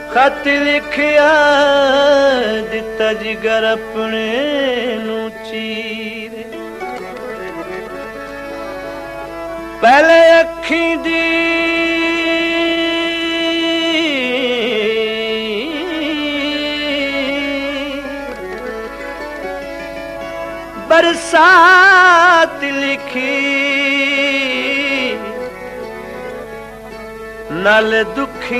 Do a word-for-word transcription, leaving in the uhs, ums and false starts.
खत लिखिया दिता जिगर अपने नू चीर। पहले अखी दी बरसात लिखी नाल दुखी